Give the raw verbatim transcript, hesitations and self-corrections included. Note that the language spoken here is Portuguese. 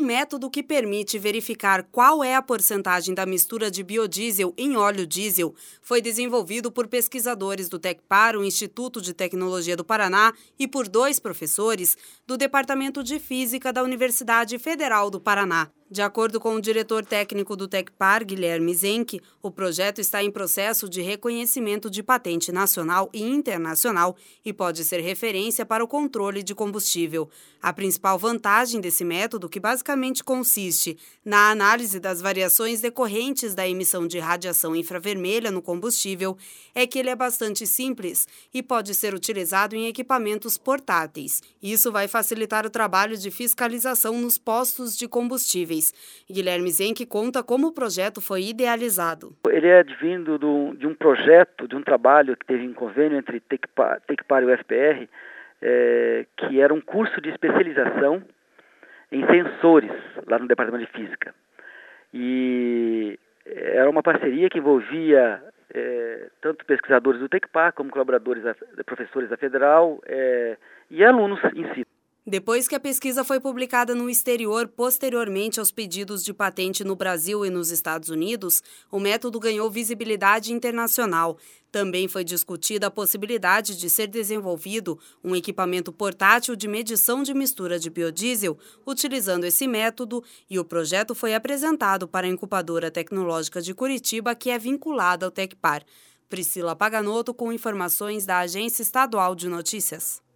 método que permite verificar qual é a porcentagem da mistura de biodiesel em óleo diesel foi desenvolvido por pesquisadores do Tecpar, o Instituto de Tecnologia do Paraná, e por dois professores do Departamento de Física da Universidade Federal do Paraná. De acordo com o diretor técnico do Tecpar, Guilherme Zenck, o projeto está em processo de reconhecimento de patente nacional e internacional e pode ser referência para o controle de combustível. A principal vantagem desse método, que basicamente consiste na análise das variações decorrentes da emissão de radiação infravermelha no combustível, é que ele é bastante simples e pode ser utilizado em equipamentos portáteis. Isso vai facilitar o trabalho de fiscalização nos postos de combustíveis. Guilherme Zenck conta como o projeto foi idealizado. Ele é advindo do, de um projeto, de um trabalho que teve em convênio entre Tecpar, Tecpar e o U F P R, é, que era um curso de especialização em sensores lá no Departamento de Física. E era uma parceria que envolvia é, tanto pesquisadores do Tecpar como colaboradores, da, professores da Federal é, e alunos em si. Depois que a pesquisa foi publicada no exterior, posteriormente aos pedidos de patente no Brasil e nos Estados Unidos, o método ganhou visibilidade internacional. Também foi discutida a possibilidade de ser desenvolvido um equipamento portátil de medição de mistura de biodiesel utilizando esse método, e o projeto foi apresentado para a Incubadora Tecnológica de Curitiba, que é vinculada ao Tecpar. Priscila Paganotto com informações da Agência Estadual de Notícias.